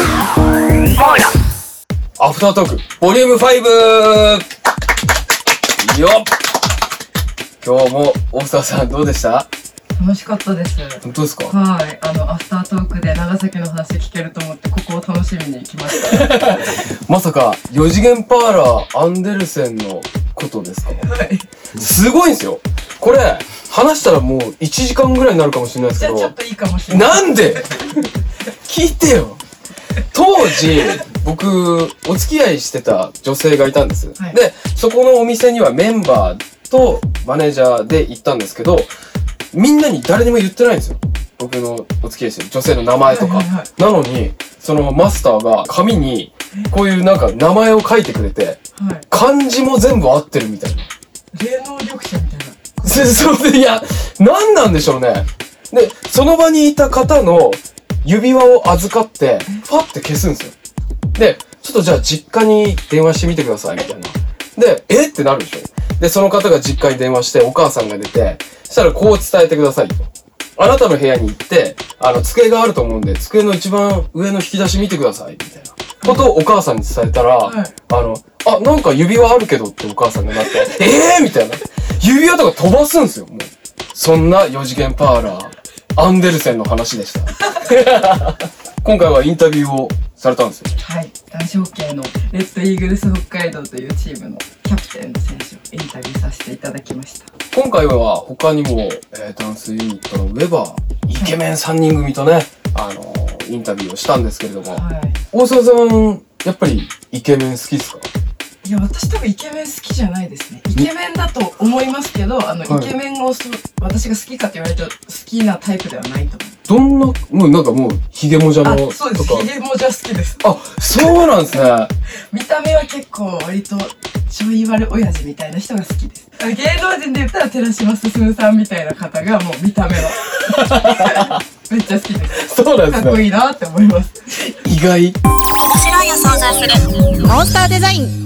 アフタートークボリューム5よっ。今日も大沢さんどうでした？ 楽しかったです。 本当ですか？ はい、アフタートークで長崎の話聞けると思ってここを楽しみに来ましたまさか4次元パーラーアンデルセンのことですか？ はいすごいんですよこれ。話したらもう1時間ぐらいになるかもしれないですけど。 じゃあちょっといいかもしれない。 なんで聞いてよ。当時僕お付き合いしてた女性がいたんです、 はい、 でそこのお店にはメンバーとマネージャーで行ったんですけど、みんなに誰にも言ってないんですよ、僕のお付き合いしてる女性の名前とか、なのにそのマスターが紙にこういうなんか名前を書いてくれて、はい、漢字も全部合ってるみたいな。 霊能力者みたいな。 そうで、いや何なんでしょうね。でその場にいた方の指輪を預かってファって消すんですよ。でちょっとじゃあ実家に電話してみてくださいみたいな。でえってなるでしょ。でその方が実家に電話してお母さんが出て、そしたらこう伝えてくださいと。あなたの部屋に行って机があると思うんで机の一番上の引き出し見てくださいみたいなことをお母さんに伝えたら、はい、なんか指輪あるけどってお母さんがなってみたいな。指輪とか飛ばすんですよ。もうそんな4次元パーラーアンデルセンの話でした今回はインタビューをされたんですよ。はい、 大小系のレッドイーグルス北海道というチームのキャプテンの選手をインタビューさせていただきました。 今回は他にも、ダンスユニットのウェバーイケメン3人組とね、インタビューをしたんですけれども、はい、大沢さんやっぱりイケメン好きですか？ いや、私多分イケメン好きじゃないですね。イケメンだと思いますけど、はい、イケメンを私が好きかって言われると好きなタイプではないと思う。 どんな、もうなんかもうヒゲもじゃのとか。 そうです、ヒゲもじゃ好きです。 あ、そうなんですね。 見た目は結構割とちょい悪親父みたいな人が好きです。芸能人で言ったら寺島進さんみたいな方がもう見た目はめっちゃ好きです。 そうなんですね。 かっこいいなって思います。 意外。 面白いを想像するモンスターデザイン。